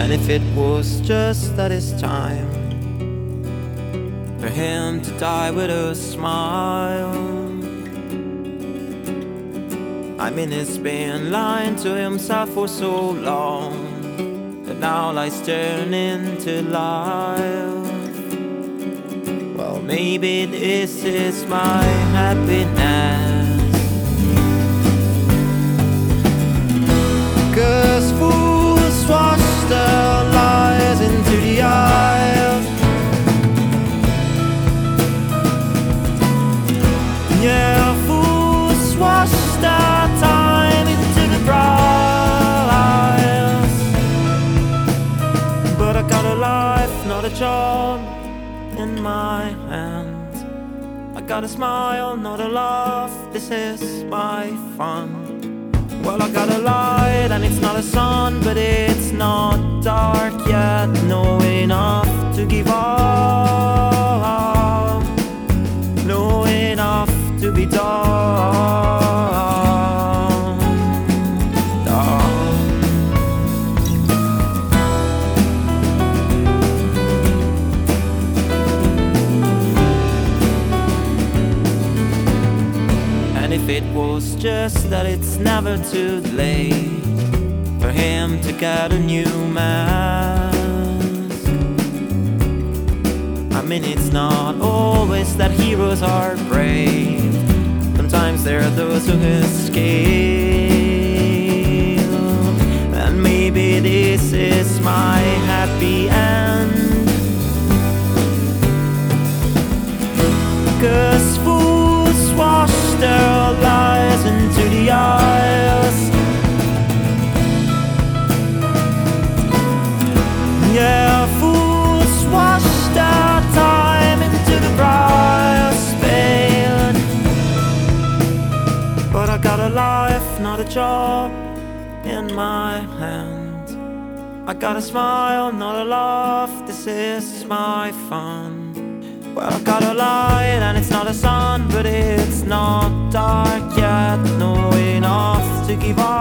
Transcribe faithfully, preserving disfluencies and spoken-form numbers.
And if it was just that it's time for him to die with a smile, I mean, it's been lying to himself for so long that now lies turn into life. Well, maybe this is my happiness, 'cause fools wash their lies into the aisle. Yeah, fools wash their time into the briars. But I got a life, not a job, in my hand. I got a smile, not a laugh, this is my fun. Well, I got a light and it's not a sun, but it's not dark yet, no enough to give up, no enough to be done, done. And if it was just that it's never too late for him to get a new mask. I mean, it's not always that heroes are brave. Sometimes there are those who escape. And maybe this is my happy end, 'cause fools wash their lies into the aisles. Yeah, fools wash their time into the briars spade. But I got a life, not a job, in my hand. I got a smile, not a laugh, this is my fun. Well, I got a light and it's not a sun, but it's not dark yet, no enough to give up.